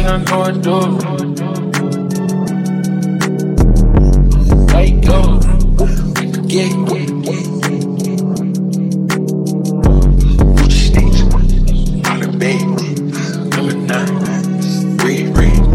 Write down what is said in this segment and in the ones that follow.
I'm going through. Wake up, get sticks on the bed. Number 9, read.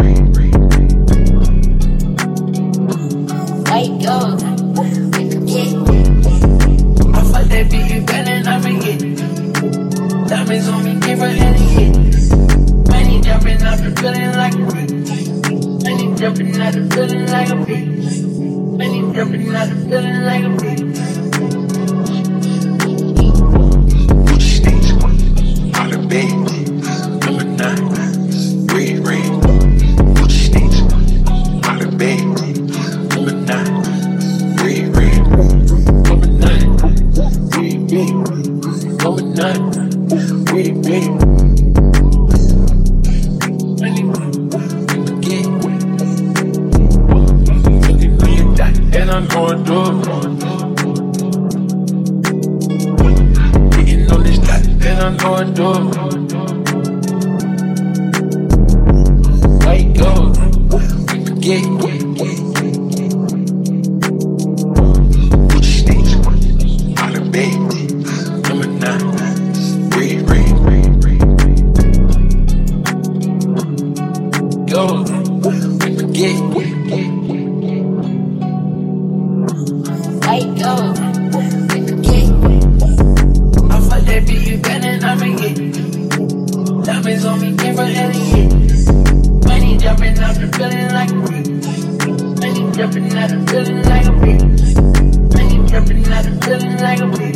Wake up, get. I fuck that bitch, you better not forget. Diamonds on me, give her any hit. Money jumping, I've been feeling like a brick. Money jumping, I've been feeling like a brick. Money jumping, I've been feeling like a brick. Sticks on the bed. Number 9, read. Sticks on the bed. Number 9, read. Number 9, read. Number 9, read. And I'm going through. Getting on this dot, and I'm going through. Wake up, get. Sticks on the bed. Number 9, read. Go, get. Wake up, get. I fuck that bitch, you better not forget. Diamonds on me, give her any hit. Money jumping, I've been feeling like a brick. Money jumping, I've been feeling like a brick. Money jumping, I've been feeling like a brick.